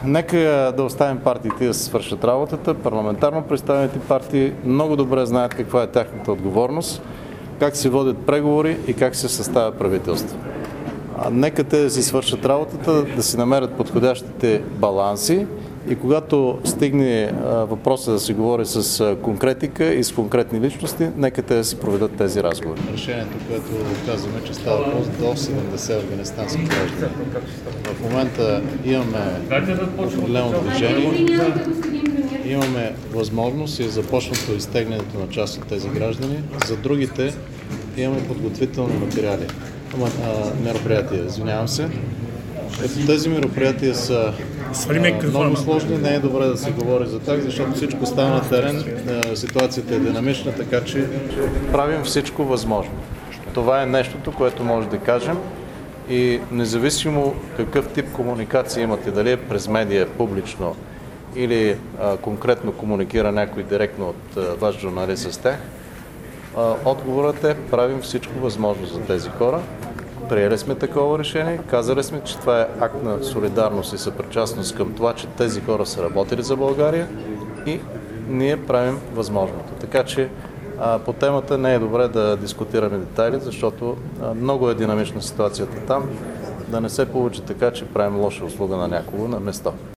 Нека да оставим партиите да се свършат работата. Парламентарно представените партии много добре знаят каква е тяхната отговорност, как се водят преговори и как се съставя правителство. Нека те да си свършат работата, да си намерят подходящите баланси и когато стигне въпроса да се говори с конкретика и с конкретни личности, нека те да си проведат тези разговори. Решението, което казваме, че става въпрос до 70 афганистански граждани. В момента имаме определено движение, имаме възможност и започнато изтеглянето на част от тези граждани. За другите имаме подготвителни мероприятия. Извинявам се. Тези мероприятия са много сложни, не е добре да се говори за тях, защото всичко става на терен, ситуацията е динамична, така че правим всичко възможно. Това е нещото, което може да кажем и независимо какъв тип комуникация имате, дали е през медия, публично или конкретно комуникира някой директно от ваш журналист с тях, отговорът е правим всичко възможно за тези хора. Приели сме такова решение, казали сме, че това е акт на солидарност и съпричастност към това, че тези хора са работили за България и ние правим възможното. Така че по темата не е добре да дискутираме детайли, защото много е динамична ситуацията там, да не се получи така, че правим лоша услуга на някого на место.